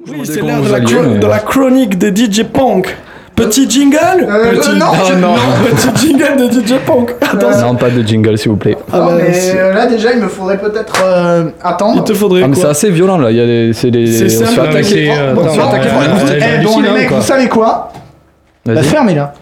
Oui, c'est l'heure de la chronique des DJ Punk. Petit jingle Petit jingle de DJ Punk. Non, pas de jingle, s'il vous plaît. Là, déjà, il me faudrait peut-être attendre. Il te faudrait mais c'est assez violent, là. On se fait attaquer. Bon, les mecs, vous savez quoi ? Fermez-la.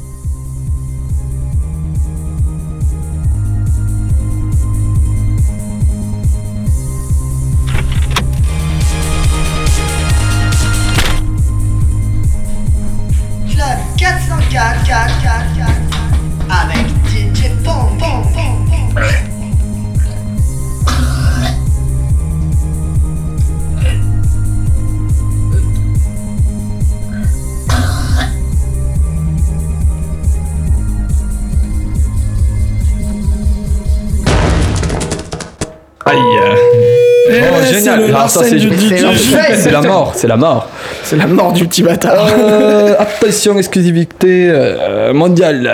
Avec DJ Pong. Aïe. Génial. Alors, ça, c'est la mort. C'est la mort. C'est la mort du petit bâtard. Attention, exclusivité mondiale.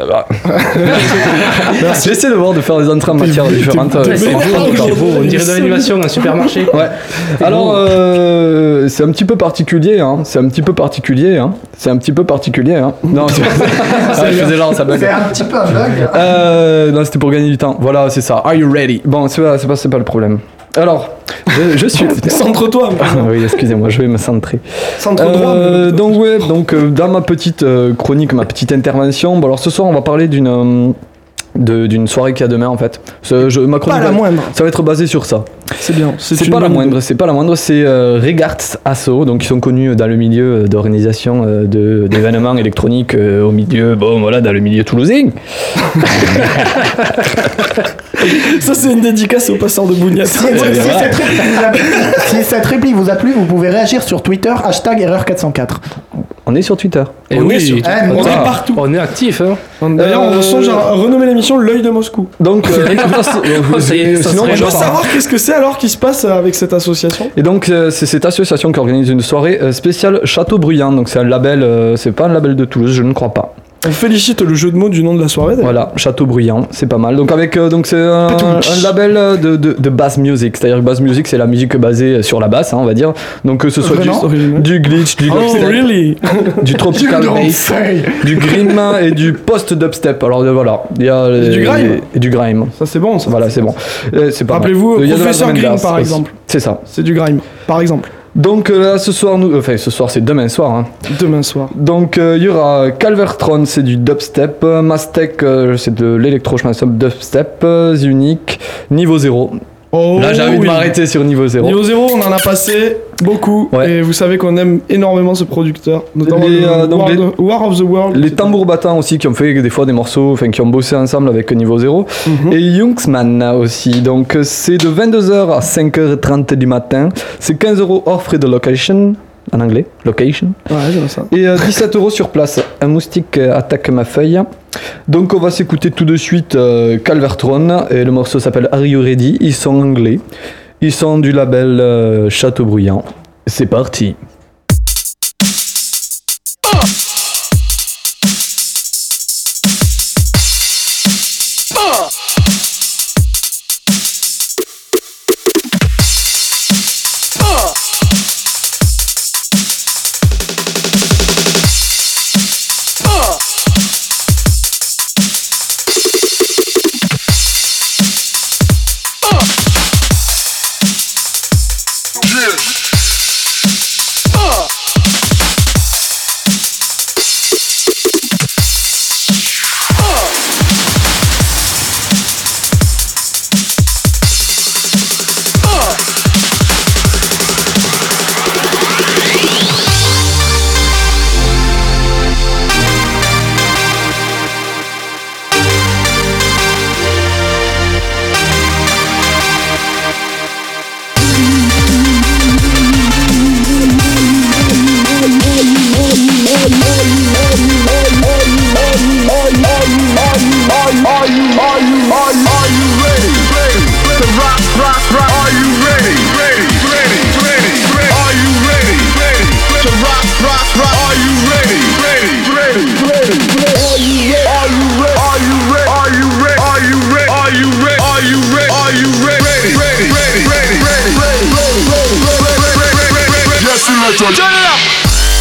J'essaie de faire des entrées en matière différentes. C'est beau, on dirait de l'animation, un supermarché. Ouais. Alors, c'est un petit peu particulier. C'est un petit peu particulier. Non, je faisais genre ça bug. C'est un petit peu un bug. Non, c'était pour gagner du temps. Voilà, c'est ça. Are you ready? Bon, c'est pas le problème. Alors, je suis. Centre-toi. Oui, excusez-moi, je vais me centrer. Centre-droit. Donc, dans ma petite chronique, ma petite intervention, alors ce soir, on va parler d'une soirée qu'il y a demain en fait. Ma chronique, pas la moindre. Ça va être basé sur ça. C'est bien. C'est pas la moindre. C'est Regards Asso, donc ils sont connus dans le milieu d'organisation d'événements électroniques au milieu, dans le milieu toulousain. Ça c'est une dédicace au passeur de Bougnac. Si cette réplique vous a plu, vous pouvez réagir sur Twitter #erreur404. On est sur Twitter. Et on est partout. On est actif. D'ailleurs, on songe à renommer l'émission L'œil de Moscou. Donc, sinon, on veut savoir qu'est-ce que c'est alors qui se passe avec cette association. Et donc, c'est cette association qui organise une soirée spéciale Château Bruyant. Donc, c'est un label, c'est pas un label de Toulouse, je ne crois pas. On félicite le jeu de mots du nom de la soirée. Voilà, Château Bruyant, c'est pas mal. Donc c'est un label de bass music, c'est-à-dire que bass music c'est la musique basée sur la basse, on va dire. Donc que ce soit du glitch, du dubstep, du tropical bass, du grime et du post-dubstep. Alors voilà, il y a du grime. Ça c'est bon. Ça. Voilà, c'est bon. C'est pas Rappelez-vous, Professeur Grime par exemple. C'est ça. C'est du grime, par exemple. Donc là ce soir c'est demain soir. Demain soir. Donc il y aura Calvertron, c'est du dubstep, Mastek c'est de l'électro, je pense, dubstep, Unique, Niveau 0. Là j'ai envie de m'arrêter sur Niveau 0. Niveau 0 on en a passé beaucoup et vous savez qu'on aime énormément ce producteur, notamment War of the World. Les tambours battants aussi qui ont fait des fois des morceaux, qui ont bossé ensemble avec Niveau 0 et Junksman aussi. Donc c'est de 22h à 5h30 du matin, c'est 15€ hors frais de location. En anglais, location. Ouais, j'aime ça. Et 17€ sur place. Un moustique attaque ma feuille. Donc on va s'écouter tout de suite Calvertron et le morceau s'appelle Are You Ready? Ils sont anglais. Ils sont du label Château Bruyant. C'est parti. electro, turn it up.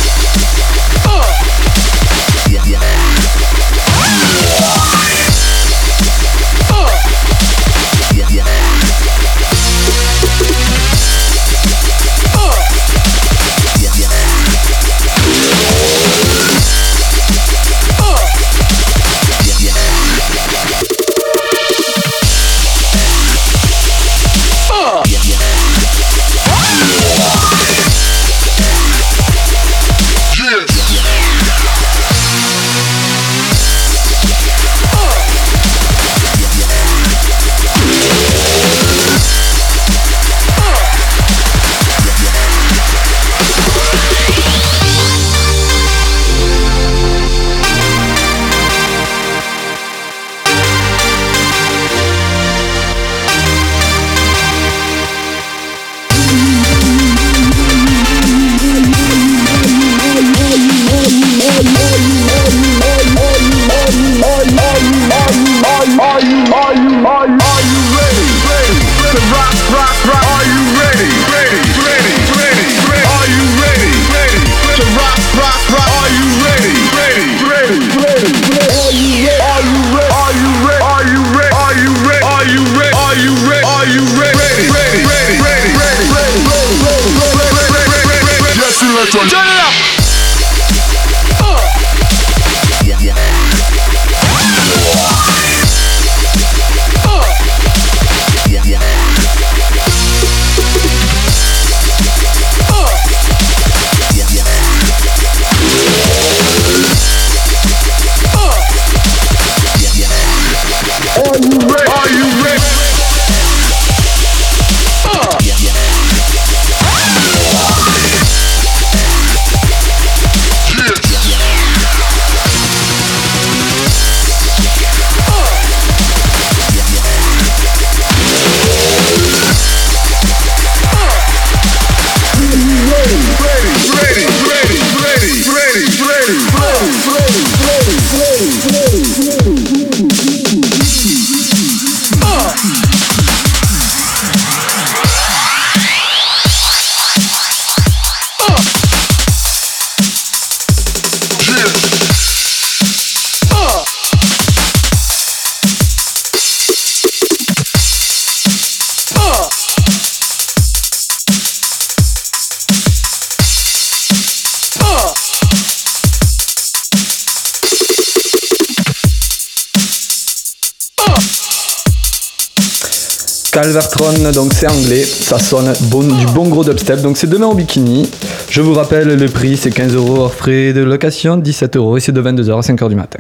Calvertron, donc c'est anglais, ça sonne du bon gros dubstep, donc c'est demain au Bikini. Je vous rappelle, le prix c'est 15€ hors frais de location, 17€ et c'est de 22h à 5h du matin.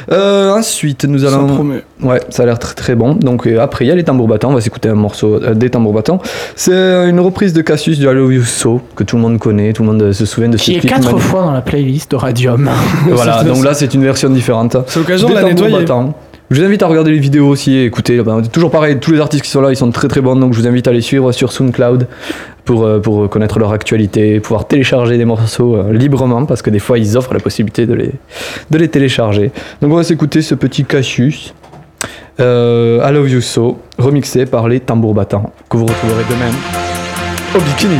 Ensuite, nous allons. Ça promet. Ouais, ça a l'air très très bon. Donc après, il y a les tambours battants, on va s'écouter un morceau des tambours battants. C'est une reprise de Cassius du I Love You So, que tout le monde connaît, tout le monde se souvient de ce clip. Qui est 4 fois dans la playlist de Radium. Voilà, donc là c'est une version différente. C'est l'occasion de la nettoyer. Battants. Je vous invite à regarder les vidéos aussi et écouter. Toujours pareil, tous les artistes qui sont là, ils sont très très bons. Donc je vous invite à les suivre sur SoundCloud pour connaître leur actualité, pouvoir télécharger des morceaux librement parce que des fois ils offrent la possibilité de les télécharger. Donc on va s'écouter ce petit Cassius, I Love You So, remixé par les tambours battants, que vous retrouverez demain au Bikini.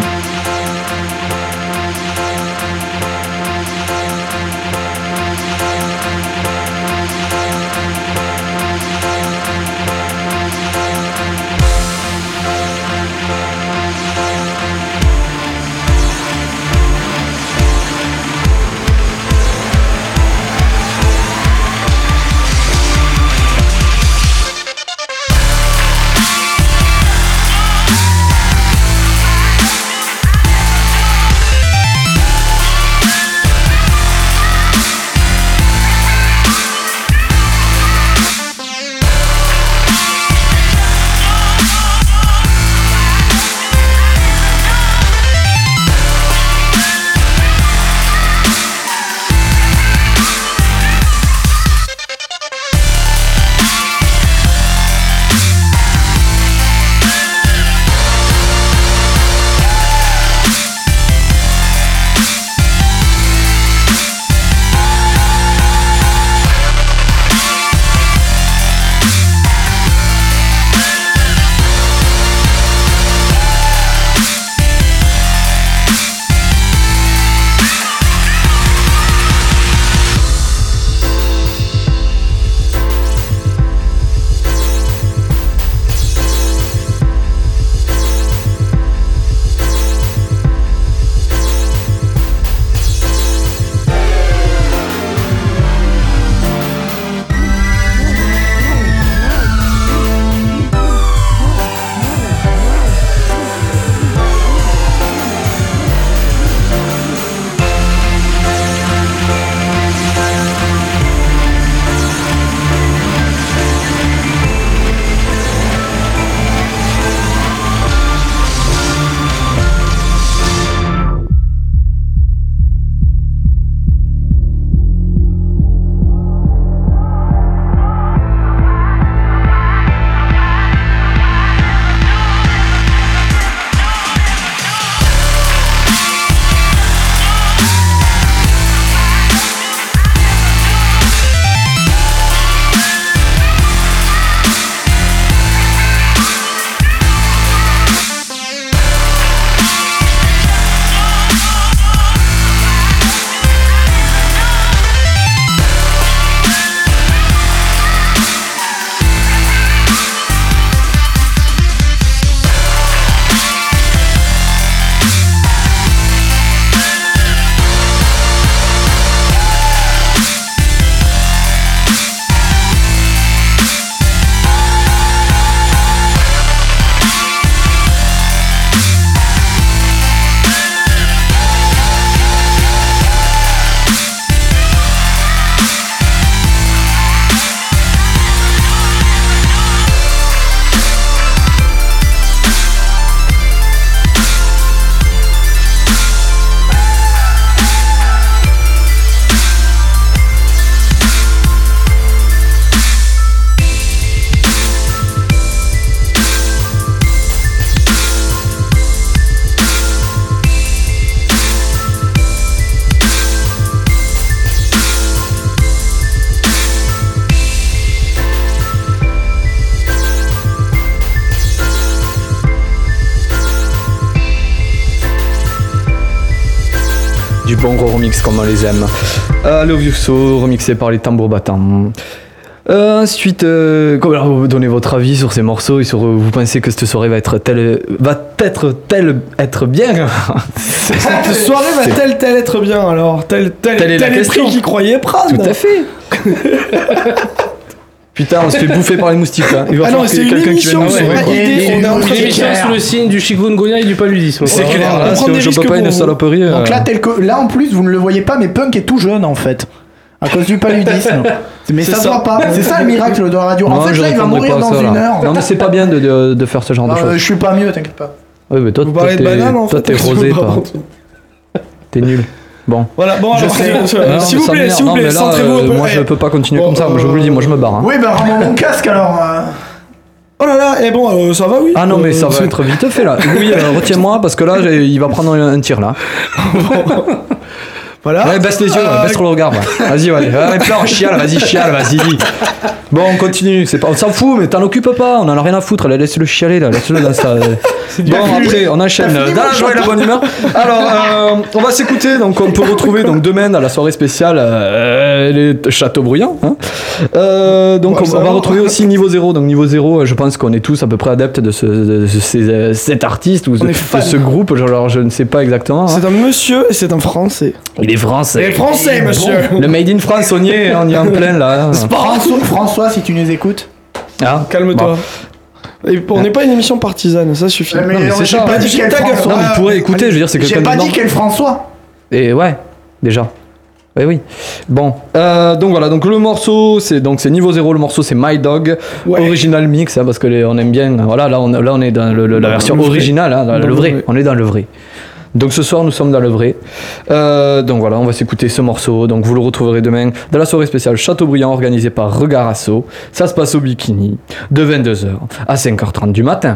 du bon gros remix comme on les aime. Love You So, remixé par les tambours battants. Ensuite, alors, vous donnez votre avis sur ces morceaux et sur vous pensez que cette soirée va être bien. Cette soirée va-t-elle être bien alors tel esprit qui croyait prendre. Tout à fait. Putain, on se fait bouffer par les moustiques là. Il va falloir qu'il y ait quelqu'un qui vienne nous sauver. Une émission sous le signe du chikungunya et du paludisme. C'est clair, là, je peux pas une saloperie. Donc là en plus vous ne le voyez pas mais Punk est tout jeune en fait. À cause du paludisme. Mais ça se voit pas. C'est ça le miracle de la radio. En fait là il va mourir dans une heure. Non mais c'est pas bien de faire ce genre de choses. Je suis pas mieux, t'inquiète pas. Oui mais toi vous parlez de banane en fait. Toi t'es rosé toi. T'es nul. Bon. Voilà, bon alors, s'il vous plaît, centrez-vous un peu. Moi je peux pas continuer comme ça, je vous le dis, moi je me barre. Oui bah rends mon casque alors. Oh là là, et bon, ça va oui. Ah non mais ça va être vite fait là. Oui, retiens-moi parce que là il va prendre un tir là. Voilà. Ouais, baisse les yeux, baisse trop le regard. Vas-y, ouais. Chiale, vas-y. Bon, on continue. On s'en fout, mais t'en occupes pas. On en a rien à foutre. Laisse-le chialer, là. Laisse-le dans ça. Bon, après, on enchaîne dans la joie et la bonne humeur. Alors, on va s'écouter. Donc, on peut retrouver donc demain à la soirée spéciale les Chateaubriand. Hein. Donc, on va retrouver aussi Niveau 0. Donc, Niveau 0, je pense qu'on est tous à peu près adeptes de cet artiste ou de ce groupe. Alors, je ne sais pas exactement. C'est un monsieur et c'est un français. Il est français. Il est français, monsieur. Le Made in France, on y est en plein là. François, si tu nous écoutes. Ah, calme-toi. Bon. On n'est pas une émission partisane, ça suffit. Mais c'est j'ai pas dit quel François. Non, mais tu pourrais écouter, je veux dire, c'est quelqu'un de. J'ai pas dit quel François. Et ouais, déjà. Oui. Bon, donc voilà, donc le morceau, c'est Niveau 0, le morceau c'est My Dog, original mix, hein, parce que on aime bien. Voilà, là on est dans la version originale, hein, le vrai. On est dans le vrai. Donc ce soir nous sommes dans le vrai. Donc voilà, on va s'écouter ce morceau. Donc vous le retrouverez demain dans la soirée spéciale Chateaubriand organisée par Regard Asso. Ça se passe au Bikini de 22h à 5h30 du matin.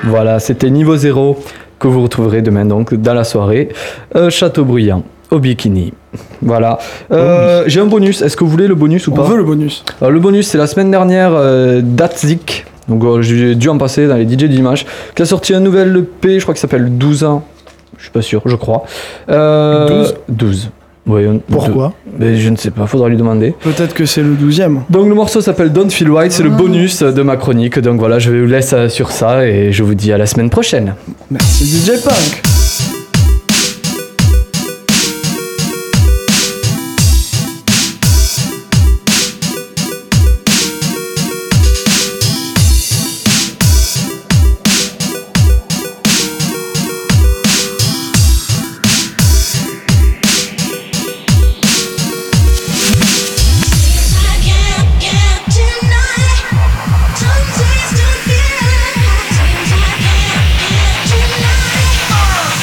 Voilà, c'était Niveau 0 que vous retrouverez demain donc dans la soirée. Châteaubriand au bikini. Voilà. J'ai un bonus. Est-ce que vous voulez le bonus ou pas ? On veut le bonus. Alors, le bonus, c'est la semaine dernière, Datzik. Donc j'ai dû en passer dans les DJ d'Image, qui a sorti un nouvel EP, je crois qu'il s'appelle 12 ans. Je suis pas sûr, je crois. 12. Ouais, pourquoi ? Mais je ne sais pas, faudra lui demander. Peut-être que c'est le 12e. Donc le morceau s'appelle Don't Feel Right, c'est le bonus de ma chronique. Donc voilà, je vous laisse sur ça et je vous dis à la semaine prochaine. Merci DJ Punk. Sometimes I feel like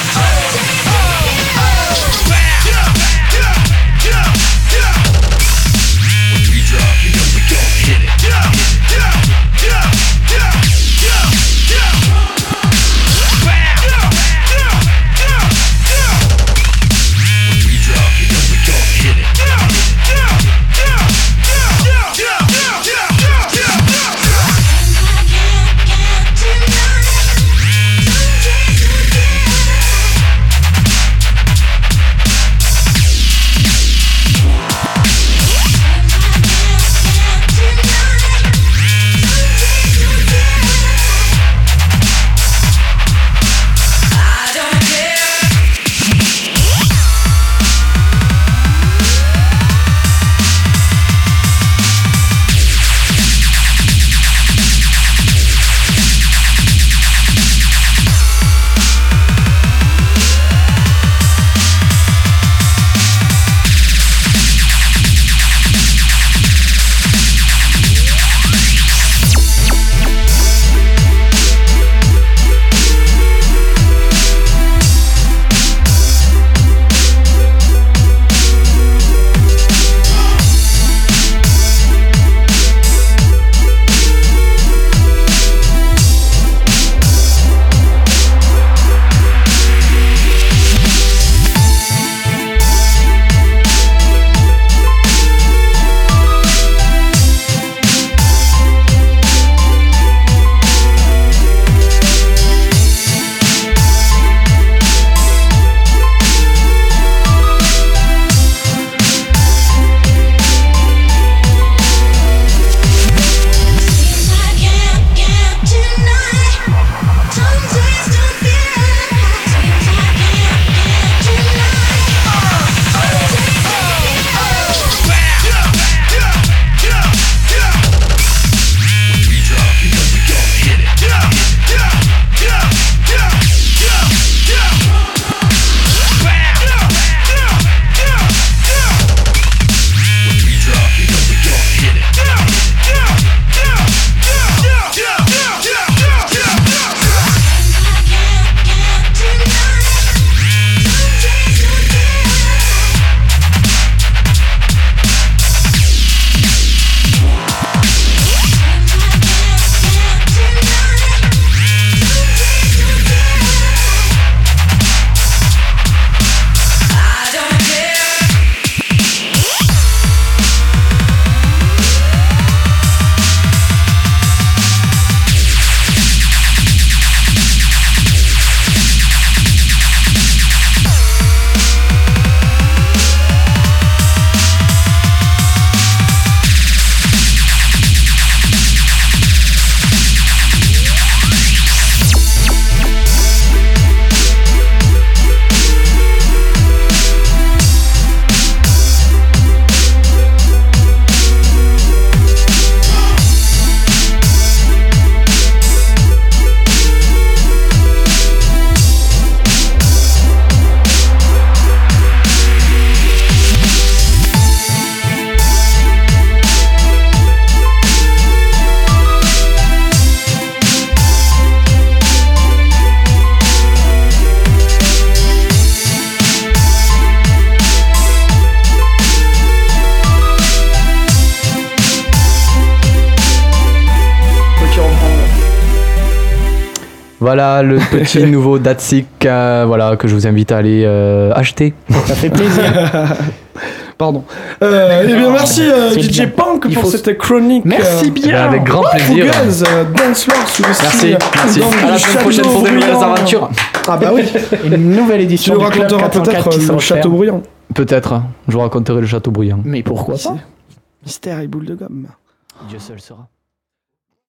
Voilà le petit nouveau Datsik voilà, que je vous invite à aller acheter. Ça fait plaisir. Pardon. Eh bien, merci DJ Punk pour cette chronique. Merci bien. Avec grand plaisir. Dancefloor sous le style. Merci. À la semaine prochaine pour de nouvelles aventures. Ah bah oui. Une nouvelle édition. Tu nous raconteras peut-être le château bruyant. Peut-être. Je vous raconterai le château bruyant. Mais pourquoi pas? Mystère et boule de gomme. Dieu seul sera.